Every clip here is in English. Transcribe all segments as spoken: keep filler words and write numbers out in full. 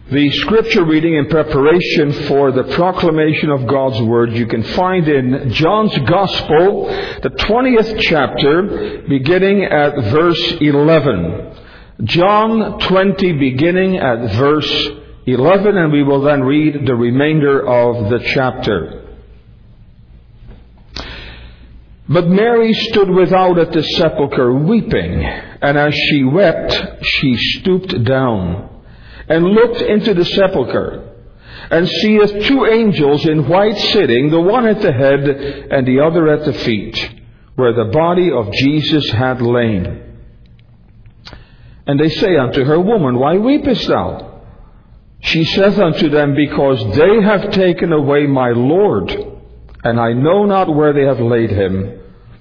The scripture reading in preparation for the proclamation of God's Word you can find in John's Gospel, the twentieth chapter, beginning at verse eleven. John twenty, beginning at verse eleven, and we will then read the remainder of the chapter. But Mary stood without at the sepulchre weeping, and as she wept, she stooped down and looked into the sepulchre, and seeth two angels in white sitting, the one at the head and the other at the feet, where the body of Jesus had lain. And they say unto her, Woman, why weepest thou? She saith unto them, Because they have taken away my Lord, and I know not where they have laid him.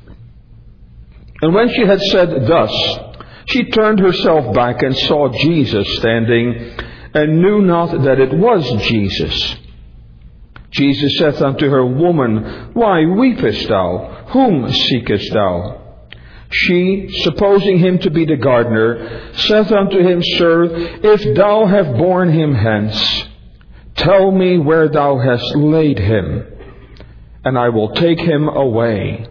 And when she had said thus, she turned herself back and saw Jesus standing, and knew not that it was Jesus. Jesus saith unto her, Woman, why weepest thou? Whom seekest thou? She, supposing him to be the gardener, saith unto him, Sir, if thou have borne him hence, tell me where thou hast laid him, and I will take him away.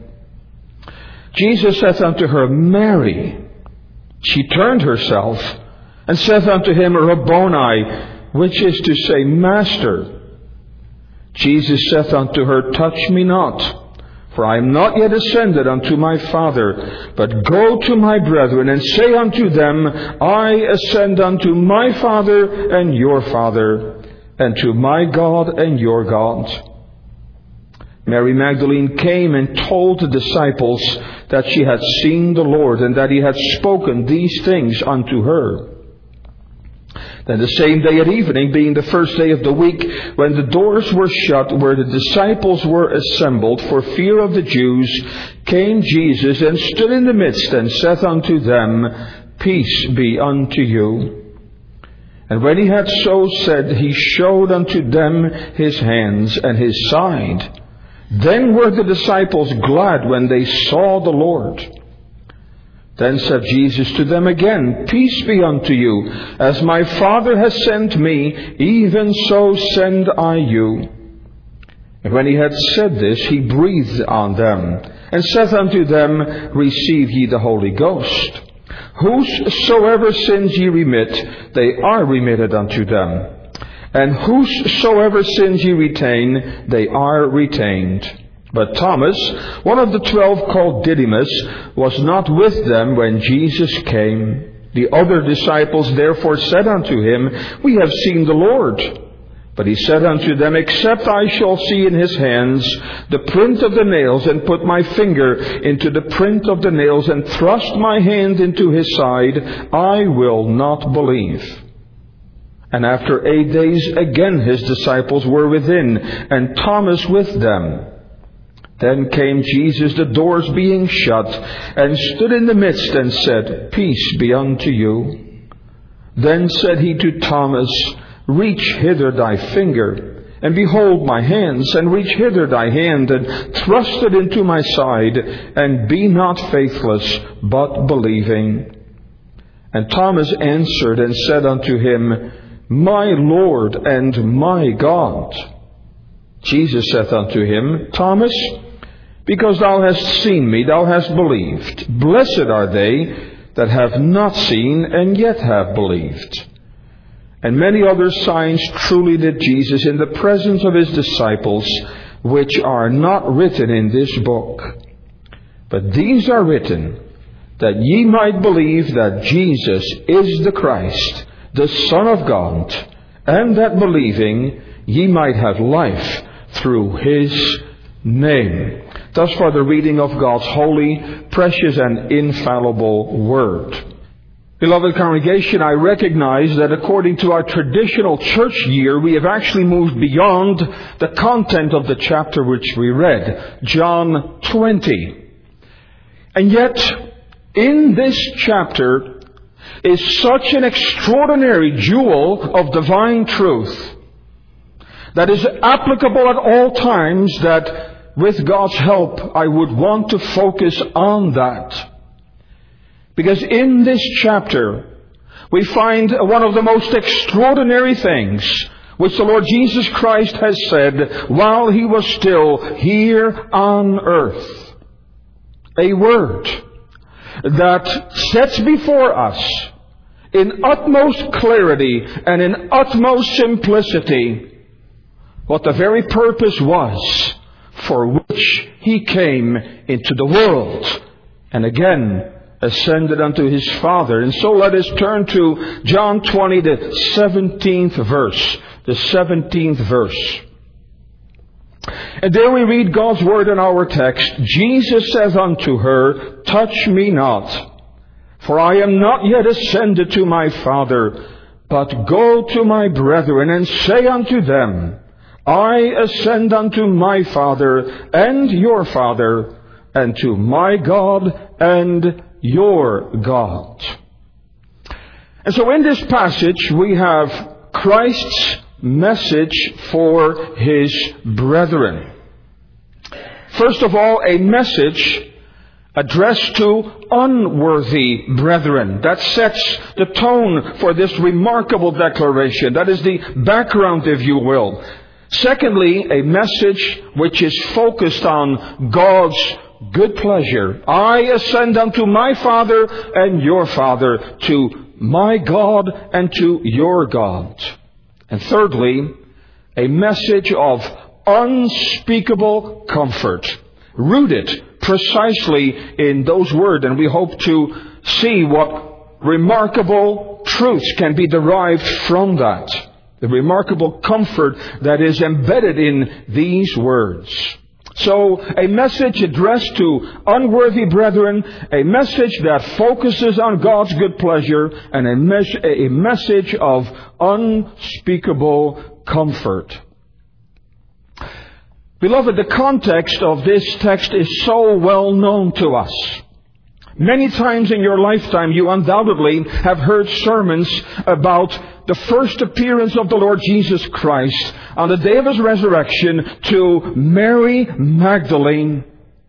Jesus saith unto her, Mary. She turned herself, and saith unto him, Rabboni, which is to say, Master. Jesus saith unto her, Touch me not, for I am not yet ascended unto my Father, but go to my brethren, and say unto them, I ascend unto my Father and your Father, and to my God and your God. Mary Magdalene came and told the disciples that she had seen the Lord, and that he had spoken these things unto her. Then the same day at evening, being the first day of the week, when the doors were shut where the disciples were assembled for fear of the Jews, came Jesus and stood in the midst, and saith unto them, Peace be unto you. And when he had so said, he showed unto them his hands and his side. Then were the disciples glad when they saw the Lord. Then said Jesus to them again, Peace be unto you. As my Father has sent me, even so send I you. And when he had said this, he breathed on them, and saith unto them, Receive ye the Holy Ghost. Whosoever sins ye remit, they are remitted unto them. And whosoever sins ye retain, they are retained. But Thomas, one of the twelve called Didymus, was not with them when Jesus came. The other disciples therefore said unto him, We have seen the Lord. But he said unto them, Except I shall see in his hands the print of the nails, and put my finger into the print of the nails, and thrust my hand into his side, I will not believe. And after eight days again his disciples were within, and Thomas with them. Then came Jesus, the doors being shut, and stood in the midst, and said, Peace be unto you. Then said he to Thomas, Reach hither thy finger, and behold my hands, and reach hither thy hand, and thrust it into my side, and be not faithless, but believing. And Thomas answered and said unto him, My Lord and my God. Jesus saith unto him, Thomas, because thou hast seen me, thou hast believed. Blessed are they that have not seen, and yet have believed. And many other signs truly did Jesus in the presence of his disciples, which are not written in this book. But these are written, that ye might believe that Jesus is the Christ, the Son of God, and that believing ye might have life through his name. Thus far the reading of God's holy, precious, and infallible Word. Beloved congregation, I recognize that according to our traditional church year, we have actually moved beyond the content of the chapter which we read, John twenty. And yet, in this chapter is such an extraordinary jewel of divine truth that is applicable at all times that with God's help, I would want to focus on that. Because in this chapter, we find one of the most extraordinary things which the Lord Jesus Christ has said while He was still here on earth. A word that sets before us in utmost clarity and in utmost simplicity what the very purpose was for which He came into the world, and again ascended unto His Father. And so let us turn to John twenty, the seventeenth verse. The seventeenth verse. And there we read God's word in our text. Jesus says unto her, Touch me not, for I am not yet ascended to my Father, but go to my brethren and say unto them, I ascend unto my Father and your Father, and to my God and your God. And so in this passage we have Christ's message for His brethren. First of all, a message addressed to unworthy brethren. That sets the tone for this remarkable declaration. That is the background, if you will. Secondly, a message which is focused on God's good pleasure. I ascend unto my Father and your Father, to my God and to your God. And thirdly, a message of unspeakable comfort, rooted precisely in those words. And we hope to see what remarkable truths can be derived from that. The remarkable comfort that is embedded in these words. So, a message addressed to unworthy brethren, a message that focuses on God's good pleasure, and a, mes- a message of unspeakable comfort. Beloved, the context of this text is so well known to us. Many times in your lifetime you undoubtedly have heard sermons about the first appearance of the Lord Jesus Christ on the day of His resurrection to Mary Magdalene,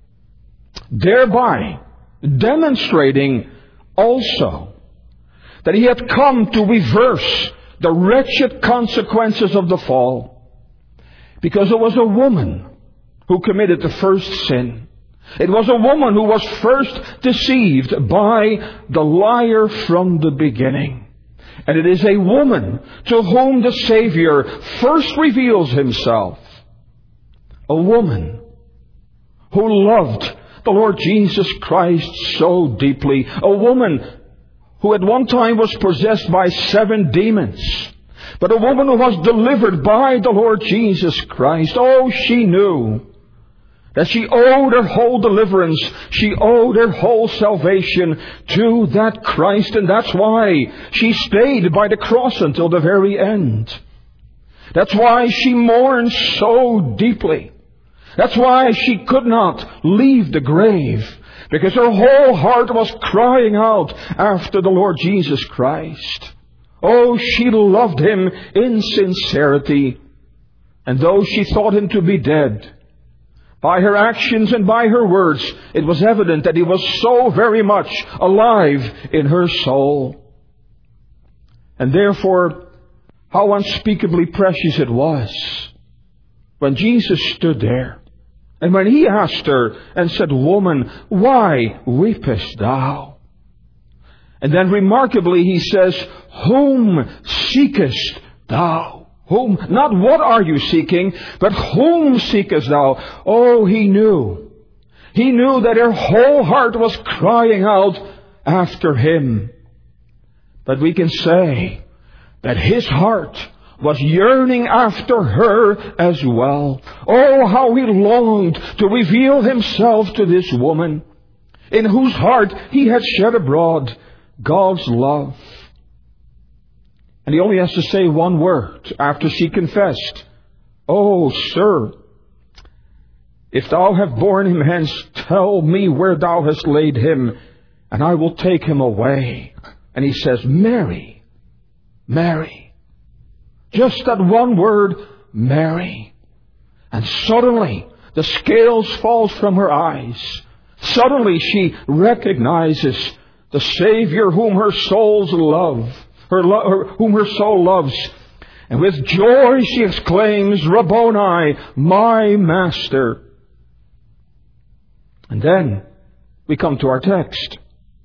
thereby demonstrating also that He had come to reverse the wretched consequences of the fall, because it was a woman who committed the first sin. It was a woman who was first deceived by the liar from the beginning. And it is a woman to whom the Savior first reveals Himself. A woman who loved the Lord Jesus Christ so deeply. A woman who at one time was possessed by seven demons. But a woman who was delivered by the Lord Jesus Christ. Oh, she knew that she owed her whole deliverance, she owed her whole salvation to that Christ, and that's why she stayed by the cross until the very end. That's why she mourned so deeply. That's why she could not leave the grave, because her whole heart was crying out after the Lord Jesus Christ. Oh, she loved Him in sincerity, and though she thought Him to be dead, by her actions and by her words, it was evident that He was so very much alive in her soul. And therefore, how unspeakably precious it was when Jesus stood there, and when He asked her and said, Woman, why weepest thou? And then remarkably He says, Whom seekest thou? Whom, not what are you seeking, but whom seekest thou? Oh, He knew. He knew that her whole heart was crying out after Him. But we can say that His heart was yearning after her as well. Oh, how He longed to reveal Himself to this woman, in whose heart He had shed abroad God's love. And He only has to say one word after she confessed. Oh, sir, if thou have borne Him hence, tell me where thou hast laid Him, and I will take Him away. And He says, Mary, Mary. Just that one word, Mary. And suddenly the scales fall from her eyes. Suddenly she recognizes the Savior whom her souls love. her, lo- her whom her soul loves. And with joy she exclaims, Rabboni, my Master. And then we come to our text.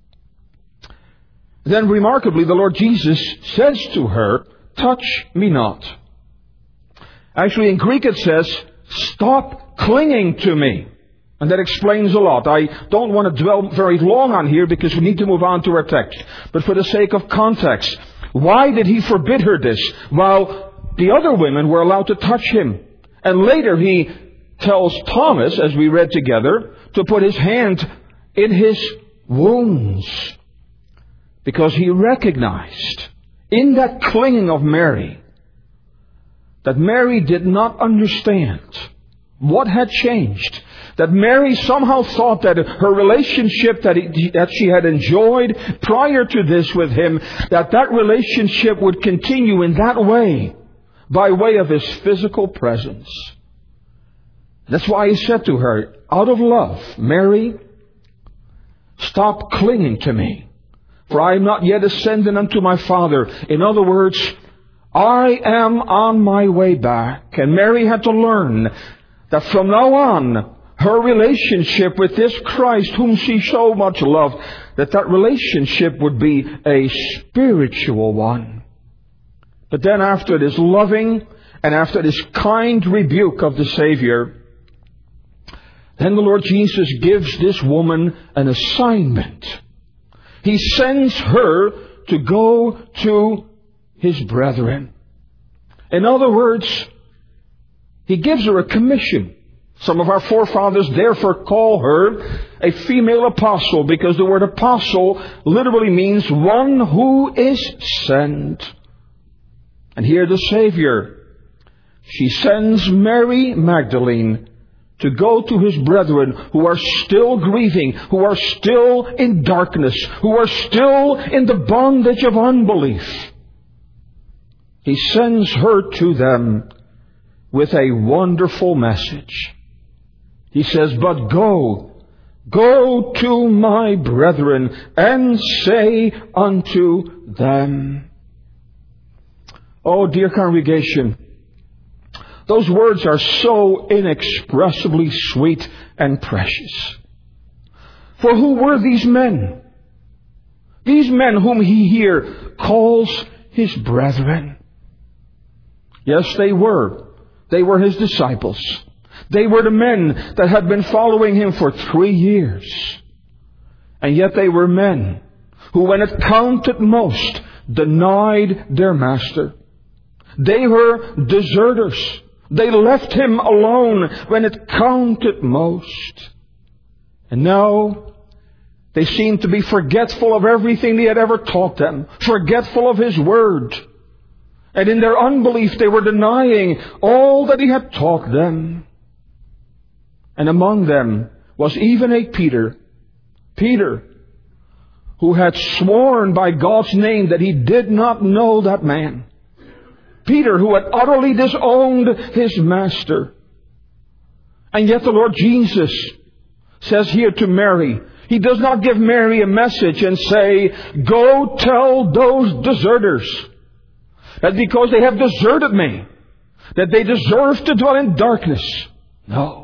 Then remarkably, the Lord Jesus says to her, touch me not. Actually, in Greek it says, stop clinging to me. And that explains a lot. I don't want to dwell very long on here because we need to move on to our text. But for the sake of context, why did he forbid her this while the other women were allowed to touch him? And later he tells Thomas, as we read together, to put his hand in his wounds. Because he recognized in that clinging of Mary that Mary did not understand what had changed. That Mary somehow thought that her relationship that, he, that she had enjoyed prior to this with him, that that relationship would continue in that way, by way of his physical presence. That's why he said to her, out of love, Mary, stop clinging to me, for I am not yet ascended unto my Father. In other words, I am on my way back. And Mary had to learn that from now on, her relationship with this Christ whom she so much loved, that that relationship would be a spiritual one. But then after this loving and after this kind rebuke of the Savior, then the Lord Jesus gives this woman an assignment. He sends her to go to his brethren. In other words, he gives her a commission. Some of our forefathers therefore call her a female apostle, because the word apostle literally means one who is sent. And here the Savior, she sends Mary Magdalene to go to his brethren who are still grieving, who are still in darkness, who are still in the bondage of unbelief. He sends her to them with a wonderful message. He says, but go, go to my brethren and say unto them. Oh, dear congregation, those words are so inexpressibly sweet and precious. For who were these men? These men whom he here calls his brethren. Yes, they were. They were his disciples. They were the men that had been following him for three years. And yet they were men who, when it counted most, denied their master. They were deserters. They left him alone when it counted most. And now they seemed to be forgetful of everything he had ever taught them, forgetful of his word. And in their unbelief they were denying all that he had taught them. And among them was even a Peter, Peter, who had sworn by God's name that he did not know that man. Peter, who had utterly disowned his master. And yet the Lord Jesus says here to Mary, he does not give Mary a message and say, go tell those deserters that because they have deserted me, that they deserve to dwell in darkness. No.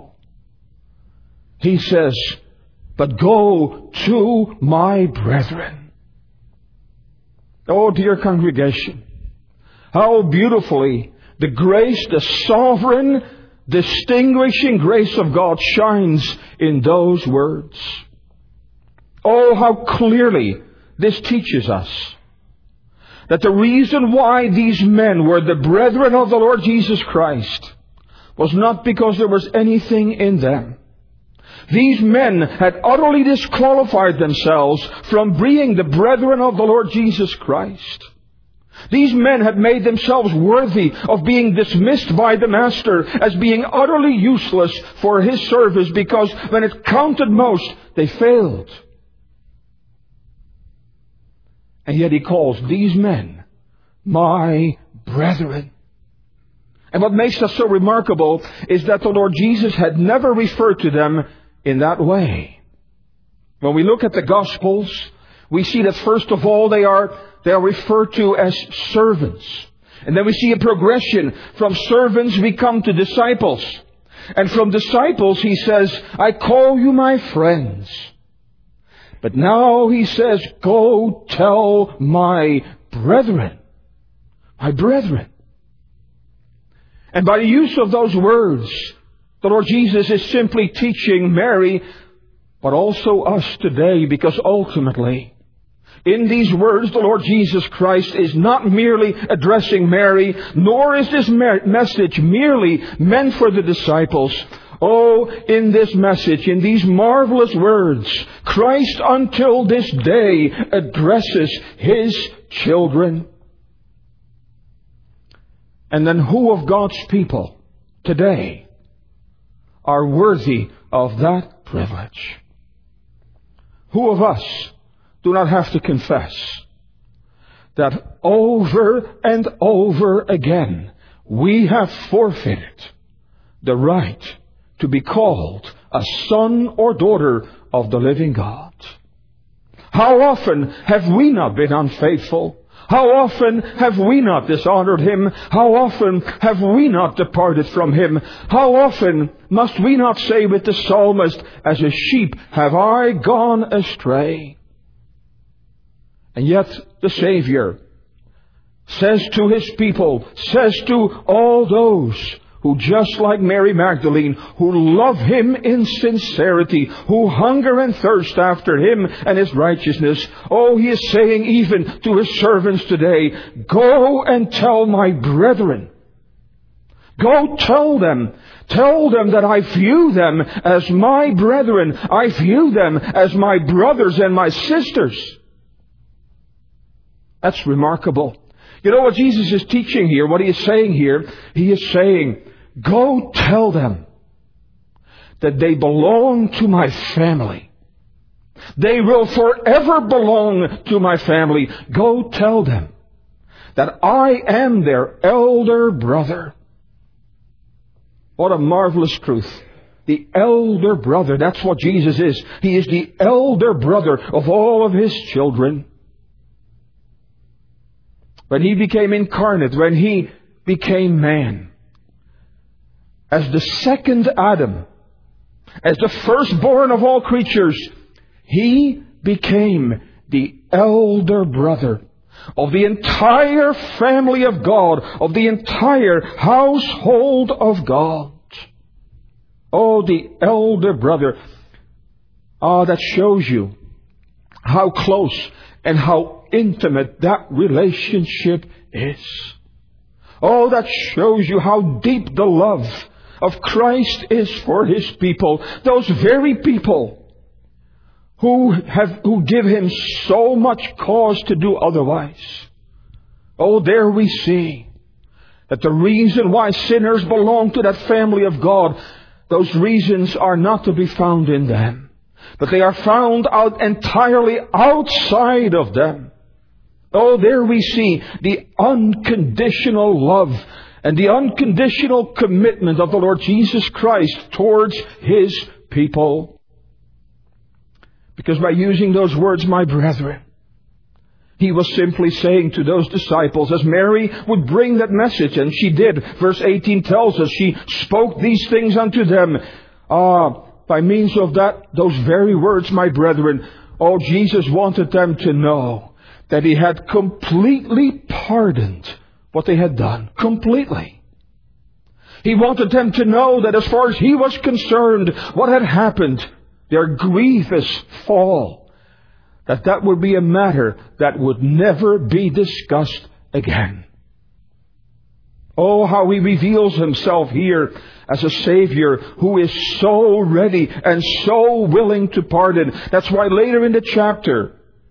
He says, but go to my brethren. Oh, dear congregation, how beautifully the grace, the sovereign, distinguishing grace of God shines in those words. Oh, how clearly this teaches us that the reason why these men were the brethren of the Lord Jesus Christ was not because there was anything in them. These men had utterly disqualified themselves from being the brethren of the Lord Jesus Christ. These men had made themselves worthy of being dismissed by the Master as being utterly useless for his service, because when it counted most, they failed. And yet he calls these men my brethren. And what makes that so remarkable is that the Lord Jesus had never referred to them in that way. When we look at the Gospels, we see that first of all they are they are referred to as servants. And then we see a progression. From servants we come to disciples. And from disciples he says, I call you my friends. But now he says, go tell my brethren. My brethren. And by the use of those words, the Lord Jesus is simply teaching Mary, but also us today, because ultimately, in these words, the Lord Jesus Christ is not merely addressing Mary, nor is this message merely meant for the disciples. Oh, in this message, in these marvelous words, Christ until this day addresses His children. And then who of God's people today are worthy of that privilege? Who of us do not have to confess that over and over again we have forfeited the right to be called a son or daughter of the living God? How often have we not been unfaithful? How often have we not dishonored Him? How often have we not departed from Him? How often must we not say with the psalmist, as a sheep have I gone astray? And yet the Savior says to His people, says to all those who, just like Mary Magdalene, who love Him in sincerity, who hunger and thirst after Him and His righteousness. Oh, He is saying even to His servants today, go and tell my brethren. Go tell them. Tell them that I view them as my brethren. I view them as my brothers and my sisters. That's remarkable. You know what Jesus is teaching here, what He is saying here? He is saying, go tell them that they belong to my family. They will forever belong to my family. Go tell them that I am their elder brother. What a marvelous truth. The elder brother, that's what Jesus is. He is the elder brother of all of His children. When He became incarnate, when He became man, as the second Adam, as the firstborn of all creatures, He became the elder brother of the entire family of God, of the entire household of God. Oh, the elder brother. Ah, that shows you how close and how intimate that relationship is. Oh, that shows you how deep the love of Christ is for His people. Those very people who have, who give Him so much cause to do otherwise. Oh, there we see that the reason why sinners belong to that family of God, those reasons are not to be found in them, but they are found out entirely outside of them. Oh, there we see the unconditional love and the unconditional commitment of the Lord Jesus Christ towards His people. Because by using those words, my brethren, He was simply saying to those disciples, as Mary would bring that message, and she did. Verse eighteen tells us she spoke these things unto them. Ah, by means of that, those very words, my brethren, oh, Jesus wanted them to know that He had completely pardoned what they had done. Completely. He wanted them to know that as far as He was concerned, what had happened, their grievous fall, that that would be a matter that would never be discussed again. Oh, how He reveals Himself here as a Savior who is so ready and so willing to pardon. That's why later in the chapter,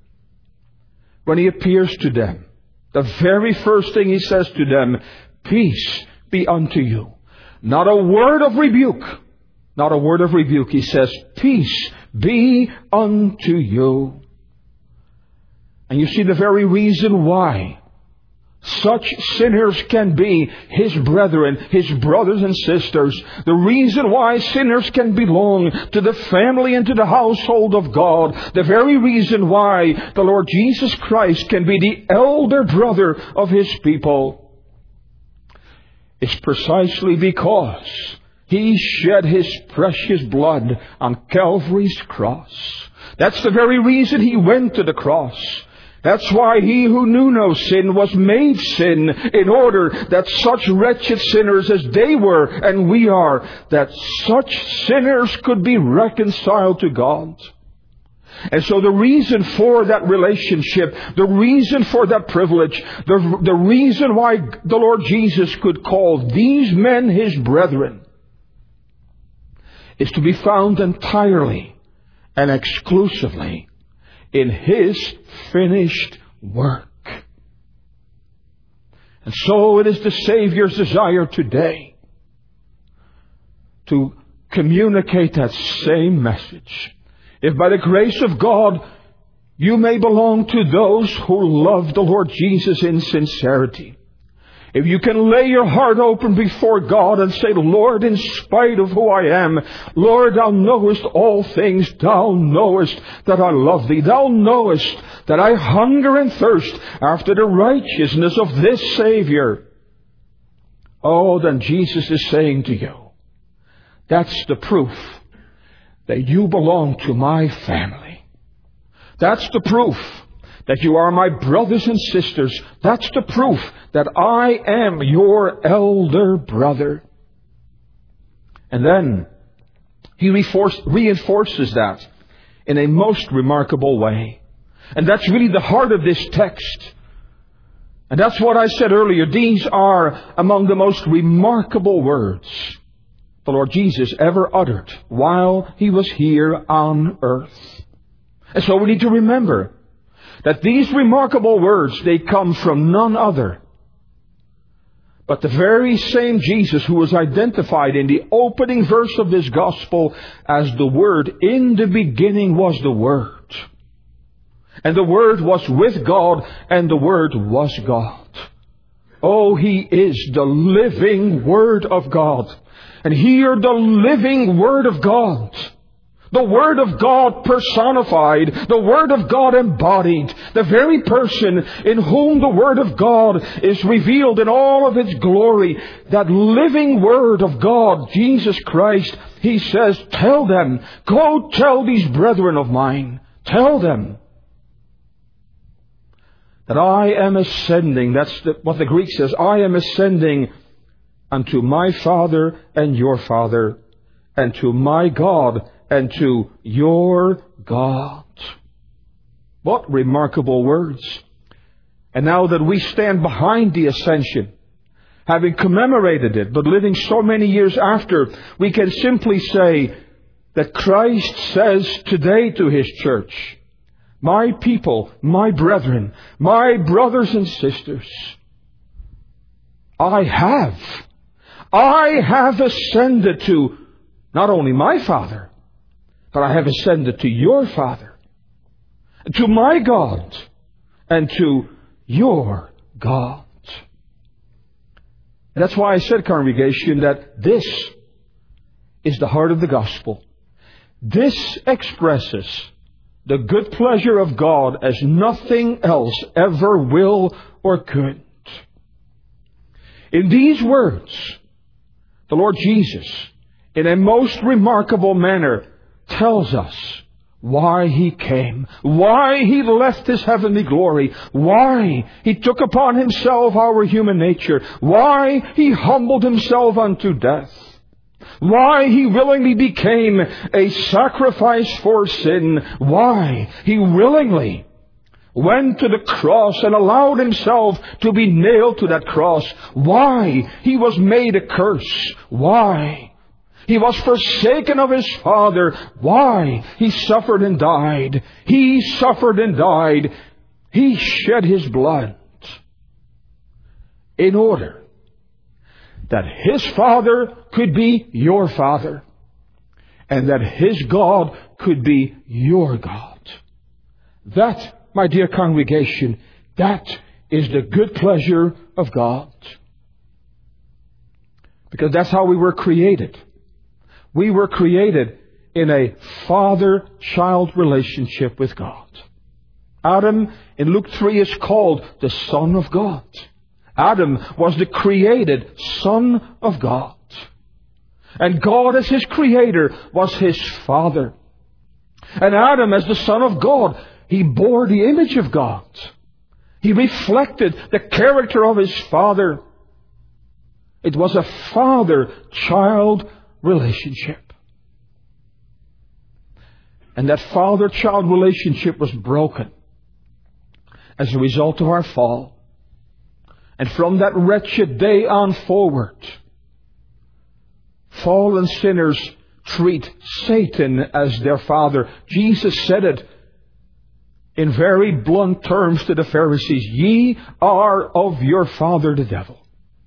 when He appears to them, the very first thing He says to them, peace be unto you. Not a word of rebuke. Not a word of rebuke. He says, peace be unto you. And you see the very reason why Such sinners can be His brethren, His brothers and sisters. The reason why sinners can belong to the family and to the household of God, the very reason why the Lord Jesus Christ can be the elder brother of His people, is precisely because He shed His precious blood on Calvary's cross. That's the very reason He went to the cross. That's why He who knew no sin was made sin, in order that such wretched sinners as they were and we are, that such sinners could be reconciled to God. And so the reason for that relationship, the reason for that privilege, the, the reason why the Lord Jesus could call these men His brethren, is to be found entirely and exclusively in His finished work. And so it is the Savior's desire today to communicate that same message. If by the grace of God you may belong to those who love the Lord Jesus in sincerity, if you can lay your heart open before God and say, Lord, in spite of who I am, Lord, Thou knowest all things. Thou knowest that I love Thee. Thou knowest that I hunger and thirst after the righteousness of this Savior. Oh, then Jesus is saying to you, that's the proof that you belong to my family. That's the proof that you are my brothers and sisters. That's the proof that I am your elder brother. And then He reinforces that in a most remarkable way. And that's really the heart of this text. And that's what I said earlier. These are among the most remarkable words the Lord Jesus ever uttered while He was here on earth. And so we need to remember that these remarkable words, they come from none other but the very same Jesus who was identified in the opening verse of this gospel as the Word. In the beginning was the Word. And the Word was with God, and the Word was God. Oh, He is the living Word of God. And here the living Word of God, the Word of God personified, the Word of God embodied, the very person in whom the Word of God is revealed in all of its glory, that living Word of God, Jesus Christ, He says, tell them, go tell these brethren of mine, tell them that I am ascending, that's the, what the Greek says, I am ascending unto my Father and your Father, and to my God and to your God. What remarkable words. And now that we stand behind the ascension, having commemorated it, but living so many years after, we can simply say that Christ says today to His church, my people, my brethren, my brothers and sisters, I have, I have ascended to not only my Father, but I have ascended to your Father, to my God, and to your God. And that's why I said, congregation, that this is the heart of the gospel. This expresses the good pleasure of God as nothing else ever will or could. In these words, the Lord Jesus, in a most remarkable manner, tells us why He came, why He left His heavenly glory, why He took upon Himself our human nature, why He humbled Himself unto death, why He willingly became a sacrifice for sin, why He willingly went to the cross and allowed Himself to be nailed to that cross, why He was made a curse, why He was forsaken of His Father, why He suffered and died. He suffered and died. He shed His blood in order that His Father could be your Father, and that His God could be your God. That, my dear congregation, that is the good pleasure of God. Because that's how we were created. We were created in a father-child relationship with God. Adam, in Luke three, is called the Son of God. Adam was the created Son of God. And God, as His Creator, was His Father. And Adam, as the Son of God, he bore the image of God. He reflected the character of his Father. It was a father-child relationship. And that father-child relationship was broken as a result of our fall. And from that wretched day on forward, fallen sinners treat Satan as their father. Jesus said it in very blunt terms to the Pharisees. Ye are of your father the devil.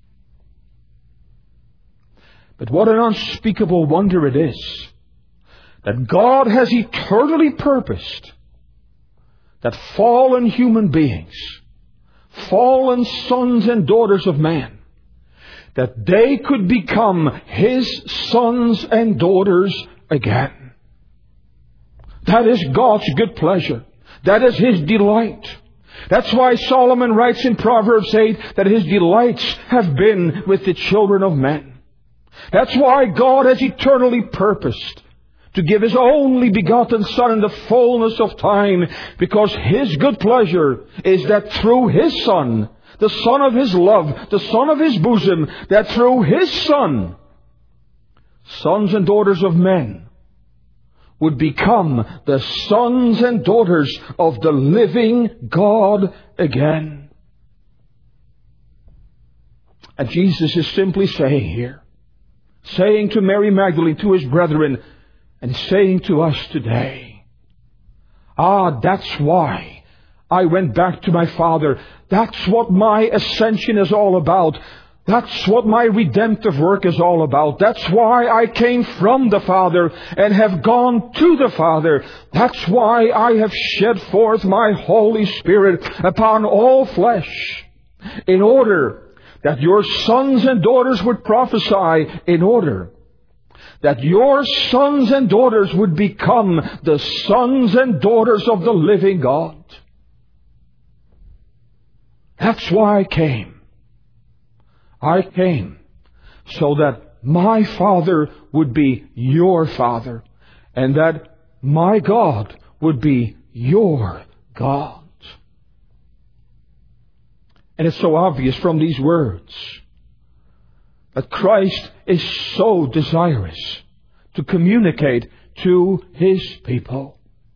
But what an unspeakable wonder it is that God has eternally purposed that fallen human beings, fallen sons and daughters of man, that they could become His sons and daughters again. That is God's good pleasure. That is His delight. That's why Solomon writes in Proverbs eight that his delights have been with the children of men. That's why God has eternally purposed to give His only begotten Son in the fullness of time, because His good pleasure is that through His Son, the Son of His love, the Son of His bosom, that through His Son, sons and daughters of men would become the sons and daughters of the living God again. And Jesus is simply saying here, saying to Mary Magdalene, to His brethren, and saying to us today, ah, that's why I went back to my Father. That's what my ascension is all about. That's what my redemptive work is all about. That's why I came from the Father and have gone to the Father. That's why I have shed forth my Holy Spirit upon all flesh, in order that your sons and daughters would prophesy, in order that your sons and daughters would become the sons and daughters of the living God. That's why I came. I came so that my Father would be your Father, and that my God would be your God. And it's so obvious from these words that Christ is so desirous to communicate to His people,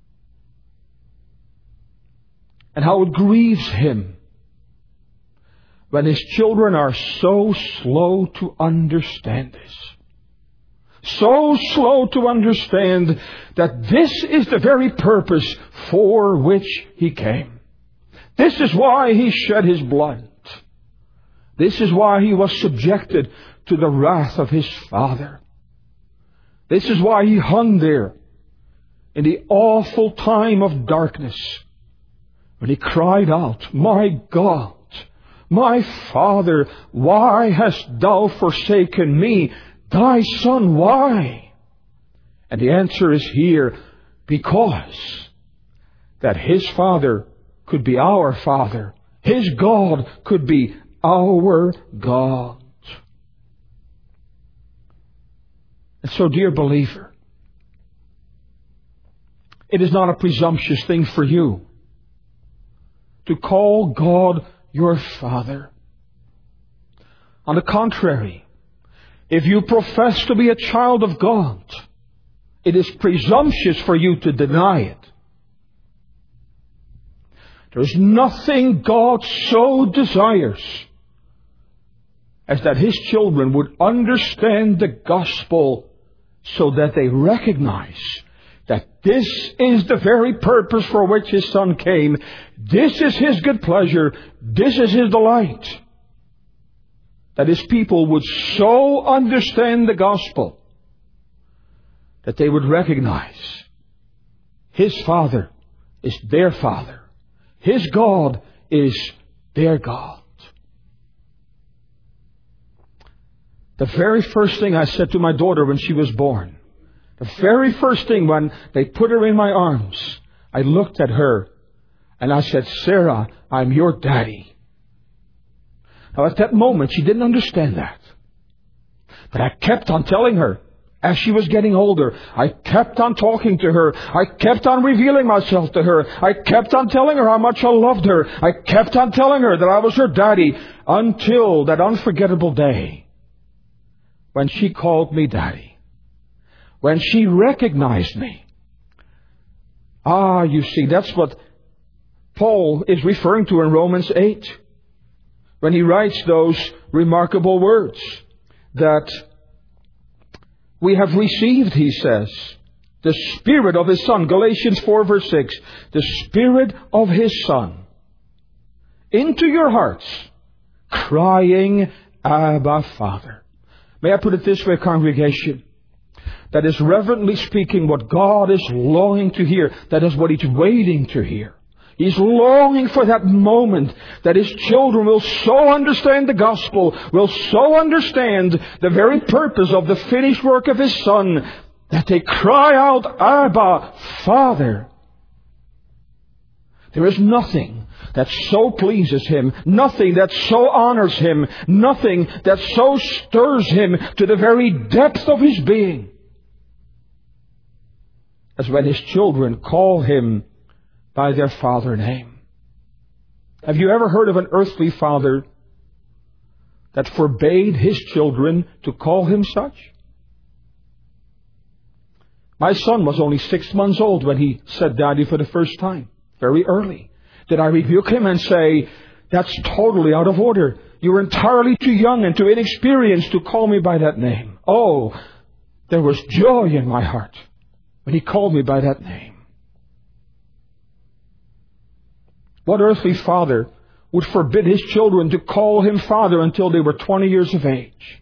and how it grieves Him when His children are so slow to understand this. So slow to understand that this is the very purpose for which He came. This is why He shed His blood. This is why He was subjected to the wrath of His Father. This is why He hung there in the awful time of darkness, when He cried out, My God, my Father, why hast Thou forsaken me? Thy Son, why? And the answer is here, because that His Father could be our Father. His God could be our God. And so, dear believer, it is not a presumptuous thing for you to call God your Father. On the contrary, if you profess to be a child of God, it is presumptuous for you to deny it. There's nothing God so desires as that His children would understand the gospel, so that they recognize that this is the very purpose for which His Son came. This is His good pleasure. This is His delight. That His people would so understand the gospel that they would recognize His Father is their Father. His God is their God. The very first thing I said to my daughter when she was born, the very first thing when they put her in my arms, I looked at her and I said, Sarah, I'm your daddy. Now at that moment, she didn't understand that. But I kept on telling her, as she was getting older, I kept on talking to her. I kept on revealing myself to her. I kept on telling her how much I loved her. I kept on telling her that I was her daddy until that unforgettable day when she called me daddy. When she recognized me. Ah, you see, that's what Paul is referring to in Romans eight. When he writes those remarkable words that we have received, he says, the Spirit of His Son. Galatians four verse six. The Spirit of His Son into your hearts, crying, Abba, Father. May I put it this way, congregation? That is reverently speaking what God is longing to hear. That is what He's waiting to hear. He's longing for that moment that His children will so understand the gospel, will so understand the very purpose of the finished work of His Son, that they cry out, Abba, Father. There is nothing that so pleases Him, nothing that so honors Him, nothing that so stirs Him to the very depth of His being, as when His children call Him by their father name. Have you ever heard of an earthly father that forbade his children to call him such? My son was only six months old when he said Daddy for the first time, very early. Did I rebuke him and say, that's totally out of order. You're entirely too young and too inexperienced to call me by that name. Oh, there was joy in my heart when he called me by that name. What earthly father would forbid his children to call him Father until they were twenty years of age?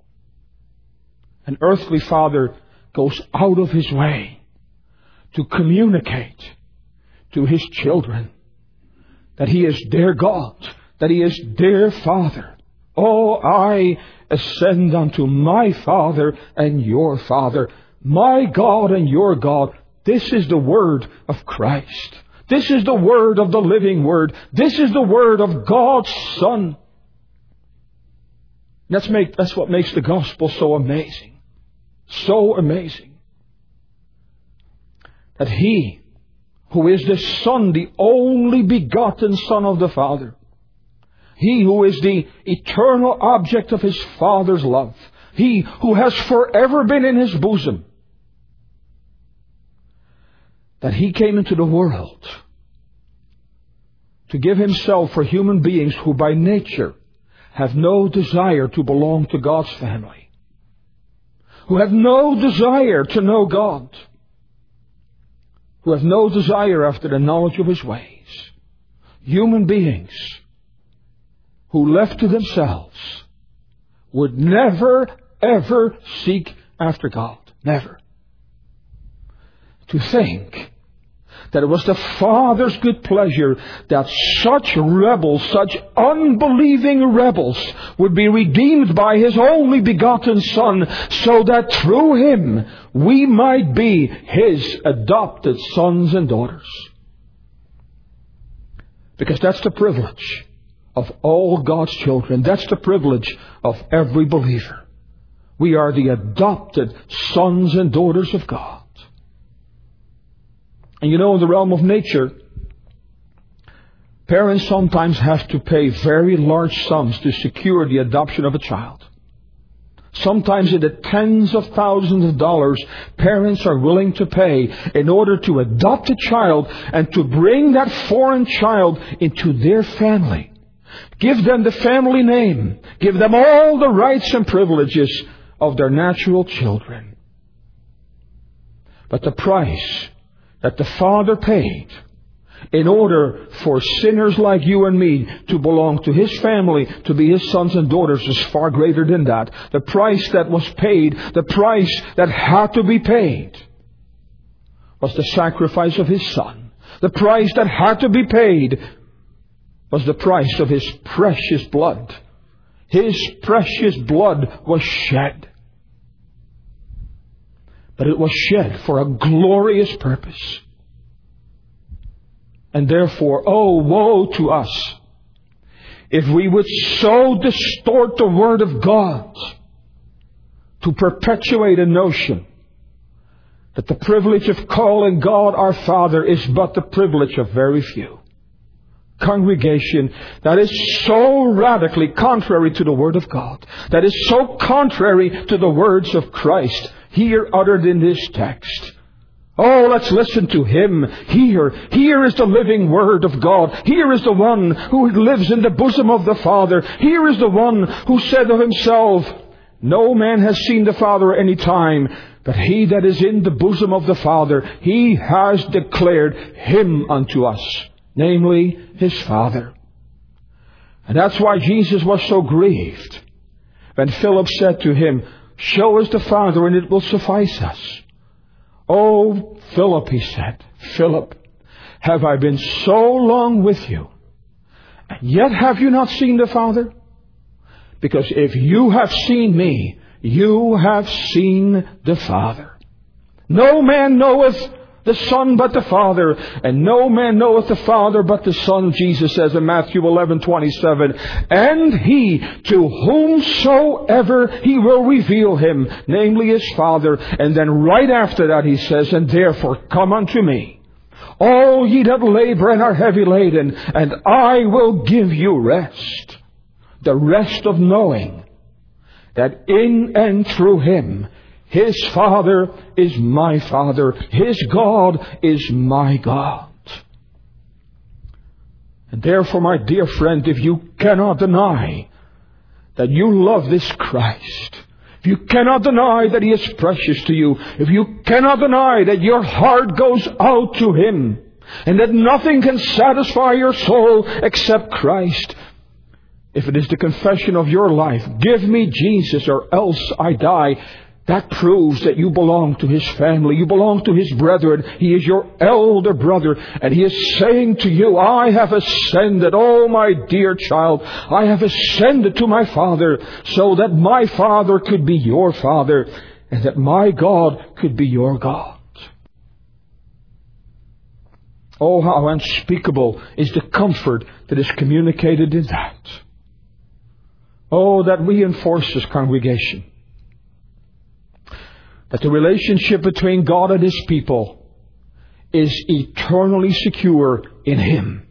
An earthly father goes out of his way to communicate to his children that he is their God, that he is their Father. Oh, I ascend unto my Father and your Father, my God and your God. This is the word of Christ. This is the word of the living Word. This is the word of God's Son. That's, make, that's what makes the gospel so amazing. So amazing. That He, who is the Son, the only begotten Son of the Father, He who is the eternal object of His Father's love, He who has forever been in His bosom, that He came into the world to give Himself for human beings who by nature have no desire to belong to God's family, who have no desire to know God, who have no desire after the knowledge of His ways. Human beings who left to themselves would never, ever seek after God. Never. To think that it was the Father's good pleasure that such rebels, such unbelieving rebels, would be redeemed by His only begotten Son, so that through Him we might be His adopted sons and daughters. Because that's the privilege of all God's children. That's the privilege of every believer. We are the adopted sons and daughters of God. And you know, in the realm of nature, parents sometimes have to pay very large sums to secure the adoption of a child. Sometimes in the tens of thousands of dollars parents are willing to pay in order to adopt a child and to bring that foreign child into their family. Give them the family name. Give them all the rights and privileges of their natural children. But the price that the Father paid in order for sinners like you and me to belong to His family, to be His sons and daughters, is far greater than that. The price that was paid, the price that had to be paid, was the sacrifice of His Son. The price that had to be paid was the price of His precious blood. His precious blood was shed. But it was shed for a glorious purpose. And therefore, oh, woe to us if we would so distort the Word of God to perpetuate a notion that the privilege of calling God our Father is but the privilege of very few. Congregation, that is so radically contrary to the Word of God, that is so contrary to the words of Christ here uttered in this text. Oh, let's listen to Him. Here, here is the living Word of God. Here is the one who lives in the bosom of the Father. Here is the one who said of Himself, no man has seen the Father at any time, but He that is in the bosom of the Father, He has declared Him unto us, namely His Father. And that's why Jesus was so grieved when Philip said to Him, show us the Father and it will suffice us. Oh, Philip, he said, Philip, have I been so long with you, and yet have you not seen the Father? Because if you have seen me, you have seen the Father. No man knoweth the Son but the Father, and no man knoweth the Father but the Son, Jesus says in Matthew eleven twenty-seven. And He to whomsoever He will reveal Him, namely His Father. And then right after that He says, and therefore come unto me, all ye that labor and are heavy laden, and I will give you rest. The rest of knowing that in and through Him, His Father is my Father. His God is my God. And therefore, my dear friend, if you cannot deny that you love this Christ, if you cannot deny that He is precious to you, if you cannot deny that your heart goes out to Him, and that nothing can satisfy your soul except Christ, if it is the confession of your life, give me Jesus or else I die, that proves that you belong to His family. You belong to His brethren. He is your elder brother. And He is saying to you, I have ascended, oh my dear child, I have ascended to my Father so that my Father could be your Father and that my God could be your God. Oh, how unspeakable is the comfort that is communicated in that. Oh, that reinforces, congregation, that the relationship between God and His people is eternally secure in Him.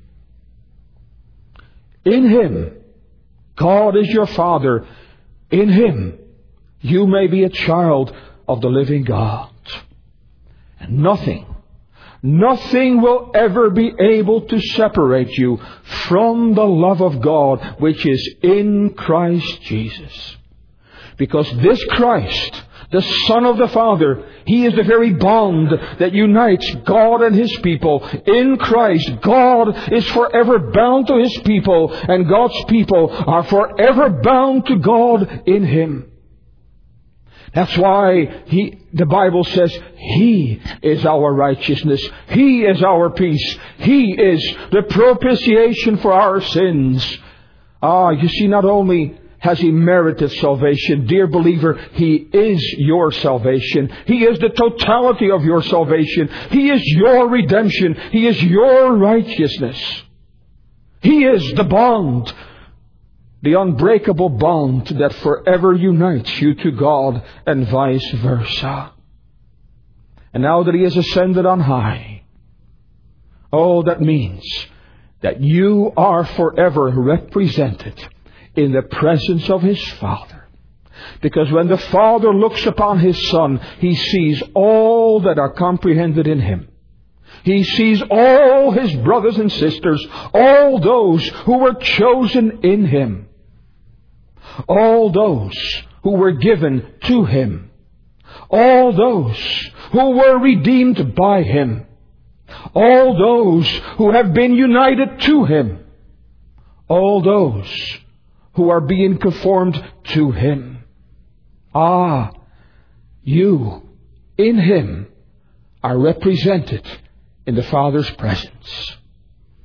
In Him, God is your Father. In Him, you may be a child of the living God. And nothing, nothing will ever be able to separate you from the love of God which is in Christ Jesus. Because this Christ, the Son of the Father, He is the very bond that unites God and His people. In Christ, God is forever bound to His people, and God's people are forever bound to God in Him. That's why he, the Bible says, He is our righteousness. He is our peace. He is the propitiation for our sins. Ah, you see, not only has He merited salvation, dear believer, He is your salvation. He is the totality of your salvation. He is your redemption. He is your righteousness. He is the bond, the unbreakable bond that forever unites you to God and vice versa. And now that He has ascended on high, oh, that means that you are forever represented in the presence of His Father. Because when the Father looks upon His Son, He sees all that are comprehended in Him. He sees all His brothers and sisters, all those who were chosen in Him, all those who were given to Him, all those who were redeemed by Him, all those who have been united to Him, all those who are being conformed to Him. Ah, you in Him are represented in the Father's presence.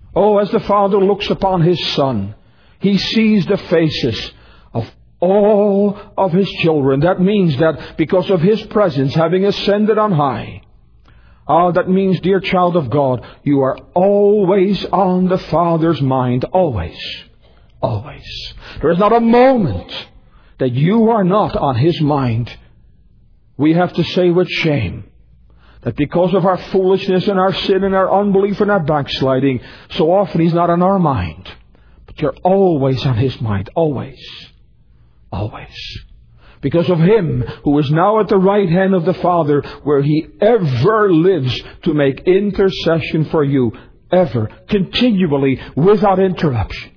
Oh, as the Father looks upon His Son, He sees the faces of all of His children. That means that because of His presence having ascended on high, ah, that means, dear child of God, you are always on the Father's mind. Always. Always. There is not a moment that you are not on His mind. We have to say with shame that because of our foolishness and our sin and our unbelief and our backsliding, so often He's not on our mind. But you're always on His mind. Always. Always. Because of Him who is now at the right hand of the Father, where He ever lives to make intercession for you. Ever. Continually. Without interruption.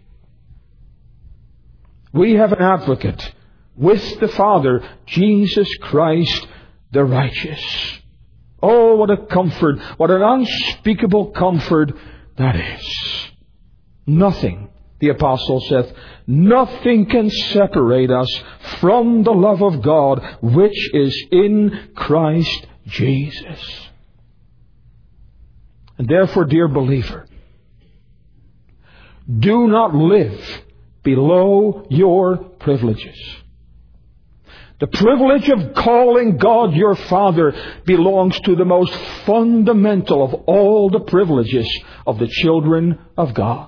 We have an advocate with the Father, Jesus Christ the righteous. Oh, what a comfort, what an unspeakable comfort that is. Nothing, the apostle saith, nothing can separate us from the love of God which is in Christ Jesus. And therefore, dear believer, do not live below your privileges. The privilege of calling God your Father belongs to the most fundamental of all the privileges of the children of God.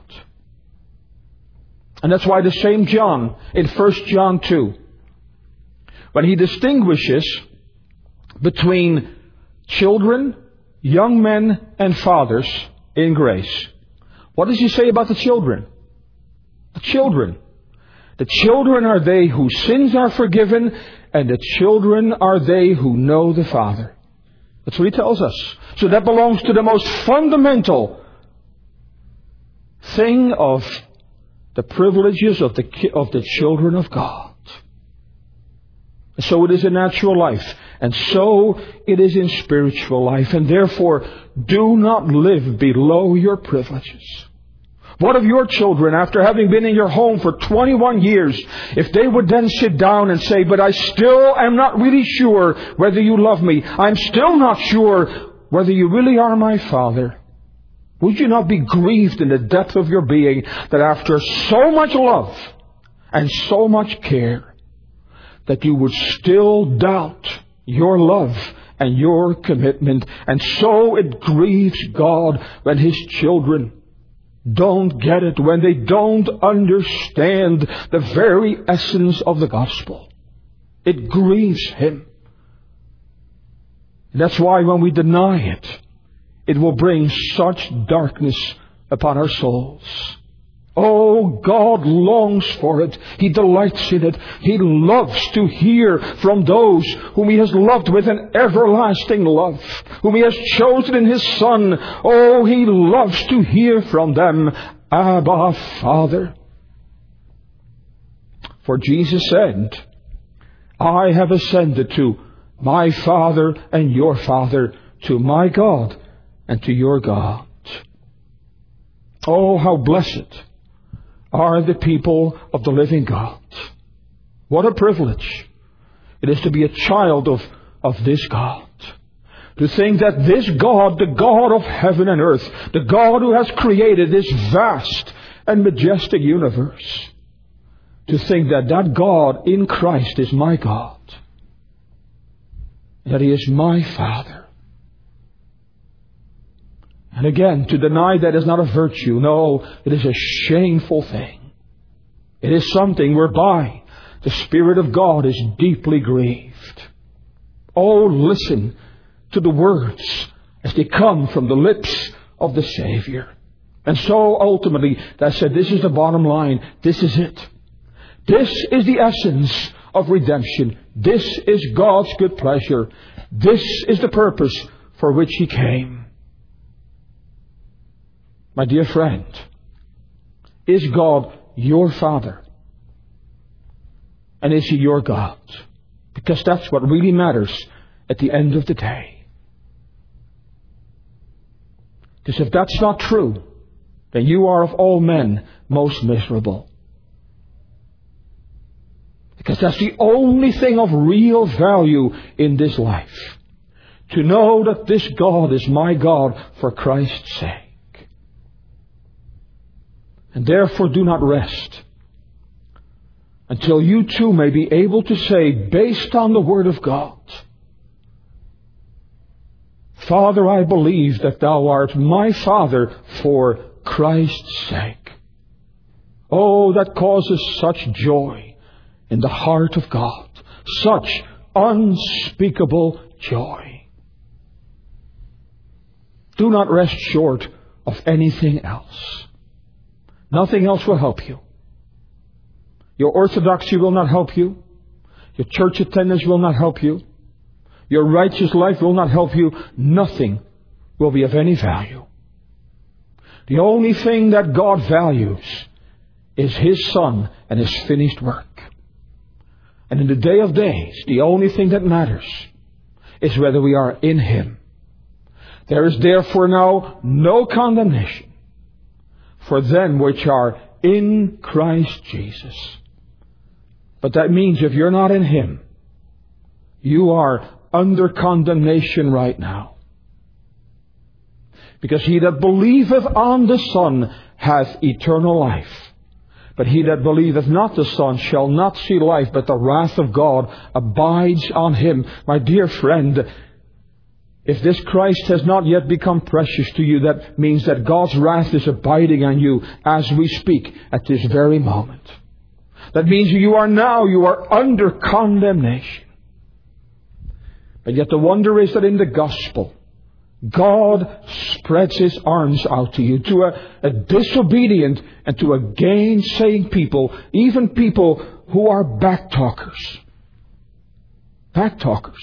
And that's why the same John, in First John two, when he distinguishes between children, young men, and fathers in grace, what does he say about the children? The children. The children are they whose sins are forgiven, and the children are they who know the Father. That's what he tells us. So that belongs to the most fundamental thing of the privileges of the of the children of God. So it is in natural life, and so it is in spiritual life, and therefore do not live below your privileges. What of your children, after having been in your home for twenty-one years, if they would then sit down and say, but I still am not really sure whether you love me. I'm still not sure whether you really are my Father. Would you not be grieved in the depth of your being that after so much love and so much care, that you would still doubt your love and your commitment? And so it grieves God when His children don't get it, when they don't understand the very essence of the gospel. It grieves Him. And that's why when we deny it, it will bring such darkness upon our souls. Oh, God longs for it. He delights in it. He loves to hear from those whom He has loved with an everlasting love, whom He has chosen in His Son. Oh, He loves to hear from them, Abba, Father. For Jesus said, I have ascended to my Father and your Father, to my God and to your God. Oh, how blessed are the people of the living God. What a privilege it is to be a child of, of this God. To think that this God, the God of heaven and earth, the God who has created this vast and majestic universe, to think that that God in Christ is my God, that He is my Father. And again, to deny that is not a virtue. No, it is a shameful thing. It is something whereby the Spirit of God is deeply grieved. Oh, listen to the words as they come from the lips of the Savior. And so ultimately, that said, this is the bottom line. This is it. This is the essence of redemption. This is God's good pleasure. This is the purpose for which He came. My dear friend, is God your Father? And is He your God? Because that's what really matters at the end of the day. Because if that's not true, then you are of all men most miserable. Because that's the only thing of real value in this life. To know that this God is my God for Christ's sake. And therefore do not rest until you too may be able to say, based on the Word of God, Father, I believe that Thou art my Father for Christ's sake. Oh, that causes such joy in the heart of God. Such unspeakable joy. Do not rest short of anything else. Nothing else will help you. Your orthodoxy will not help you. Your church attendance will not help you. Your righteous life will not help you. Nothing will be of any value. The only thing that God values is His Son and His finished work. And in the day of days, the only thing that matters is whether we are in Him. There is therefore now no condemnation for them which are in Christ Jesus. But that means if you're not in Him, you are under condemnation right now. Because he that believeth on the Son hath eternal life. But he that believeth not the Son shall not see life, but the wrath of God abides on him. My dear friend, if this Christ has not yet become precious to you, that means that God's wrath is abiding on you as we speak at this very moment. That means you are now, you are under condemnation. But yet the wonder is that in the gospel, God spreads His arms out to you, to a, a disobedient and to a gainsaying people, even people who are backtalkers. Backtalkers.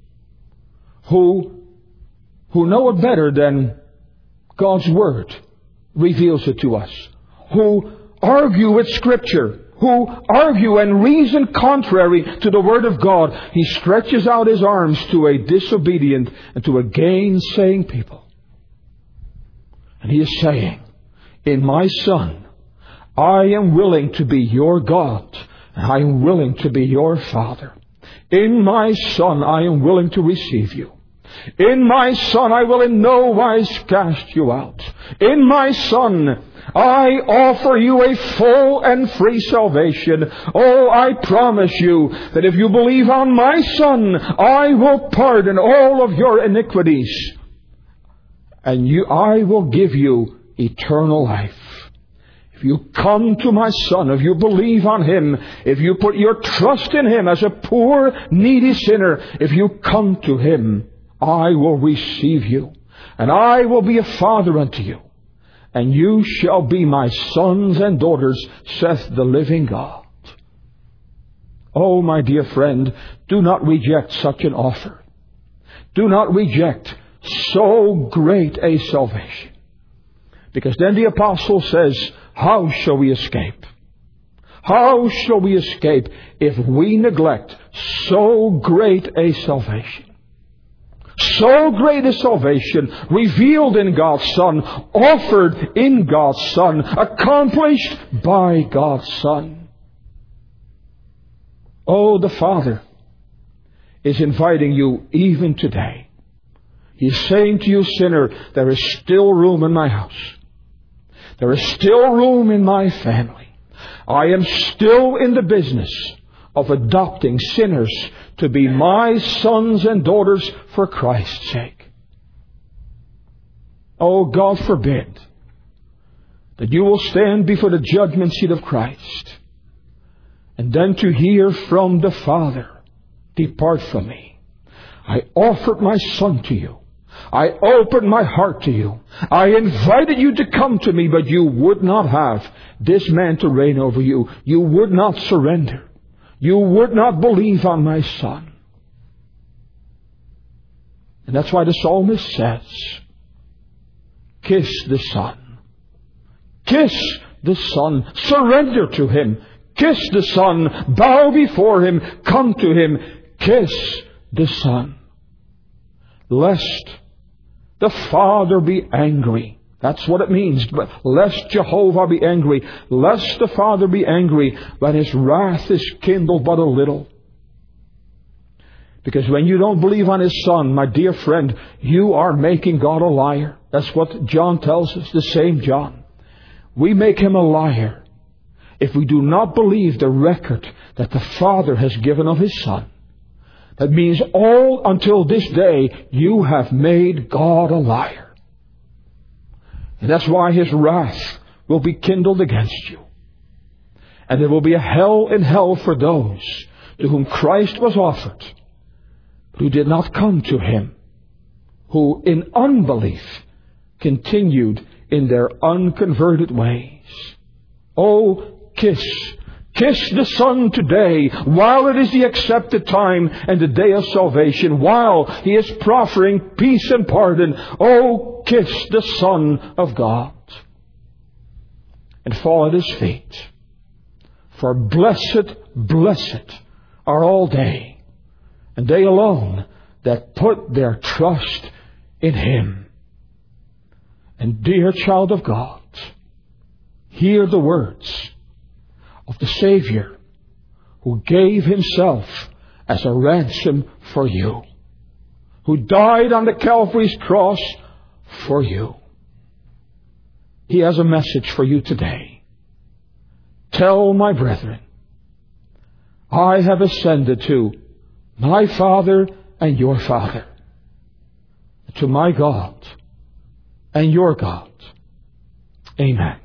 Who, who know it better than God's Word reveals it to us. Who argue with Scripture. Who argue and reason contrary to the Word of God. He stretches out His arms to a disobedient and to a gainsaying people. And He is saying, in my Son, I am willing to be your God. And I am willing to be your Father. In my Son, I am willing to receive you. In my Son, I will in no wise cast you out. In my Son, I offer you a full and free salvation. Oh, I promise you that if you believe on my Son, I will pardon all of your iniquities. And you, I will give you eternal life. If you come to my Son, if you believe on Him, if you put your trust in Him as a poor, needy sinner, if you come to Him, I will receive you. And I will be a father unto you. And you shall be my sons and daughters, saith the living God. Oh, my dear friend, do not reject such an offer. Do not reject so great a salvation. Because then the apostle says, how shall we escape? How shall we escape if we neglect so great a salvation? So great a salvation, revealed in God's Son, offered in God's Son, accomplished by God's Son. Oh, the Father is inviting you even today. He's saying to you, sinner, there is still room in my house. There is still room in my family. I am still in the business of adopting sinners to be my sons and daughters for Christ's sake. Oh, God forbid that you will stand before the judgment seat of Christ and then to hear from the Father, depart from me. I offered my Son to you. I opened my heart to you. I invited you to come to me, but you would not have this man to reign over you. You would not surrender. You would not believe on my Son. And that's why the psalmist says, kiss the Son. Kiss the Son. Surrender to Him. Kiss the Son. Bow before Him. Come to Him. Kiss the Son. Lest the Father be angry. That's what it means. But lest Jehovah be angry. Lest the Father be angry when His wrath is kindled but a little. Because when you don't believe on His Son, my dear friend, you are making God a liar. That's what John tells us, the same John. we make him a liar if we do not believe the record that the Father has given of his Son. That means all until this day you have made God a liar. And that's why his wrath will be kindled against you. And there will be a hell in hell for those to whom Christ was offered, but who did not come to him, who in unbelief continued in their unconverted ways. Oh, kiss, kiss the Son today, while it is the accepted time and the day of salvation, while he is proffering peace and pardon. Oh, kiss the Son of God, and fall at his feet. For blessed, blessed are all they, and they alone that put their trust in him. And dear child of God, hear the words of the Savior who gave himself as a ransom for you, who died on the Calvary's cross for you. He has a message for you today. Tell my brethren, I have ascended to my Father and your Father, to my God and your God. Amen.